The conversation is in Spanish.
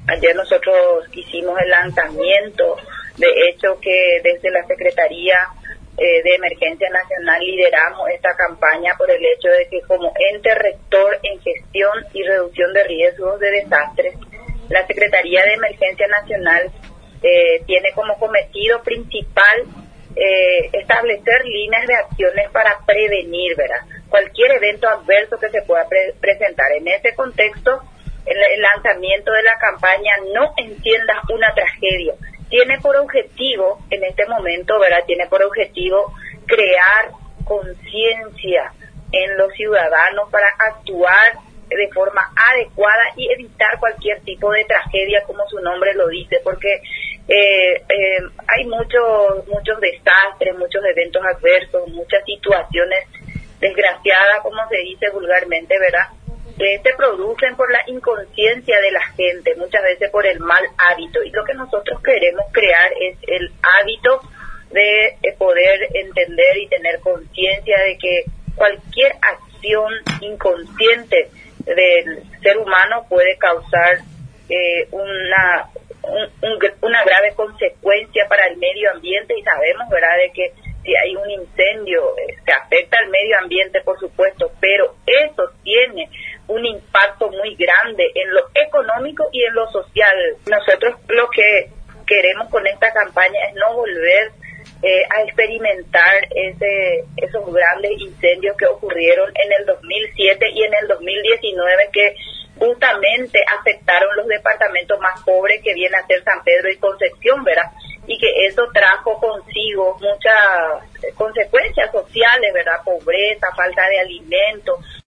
Ayer nosotros hicimos el lanzamiento, de hecho que desde la Secretaría de Emergencia Nacional lideramos esta campaña por el hecho de que como ente rector en gestión y reducción de riesgos de desastres, la Secretaría de Emergencia Nacional tiene como cometido principal establecer líneas de acciones para prevenir, ¿verdad?, cualquier evento adverso que se pueda presentar. En ese contexto, el lanzamiento de la campaña No Enciendas una Tragedia tiene por objetivo, en este momento, ¿verdad?, tiene por objetivo crear conciencia en los ciudadanos para actuar de forma adecuada y evitar cualquier tipo de tragedia, como su nombre lo dice, porque hay muchos desastres, muchos eventos adversos, muchas situaciones desgraciadas, como se dice vulgarmente, ¿verdad?, que se producen por la inconsciencia de la gente, muchas veces por el mal hábito. Y lo que nosotros queremos crear es el hábito de poder entender y tener conciencia de que cualquier acción inconsciente del ser humano puede causar una grave consecuencia para el medio ambiente, y sabemos, ¿verdad?, de que si hay un incendio que afecta al medio ambiente, por supuesto, pero eso tiene un impacto muy grande en lo económico y en lo social. Nosotros lo que queremos con esta campaña es no volver a experimentar esos grandes incendios que ocurrieron en el 2007 y en el 2019, que justamente afectaron los departamentos más pobres, que viene a ser San Pedro y Concepción, ¿verdad?, y que eso trajo consigo muchas consecuencias sociales, ¿verdad?, pobreza, falta de alimentos.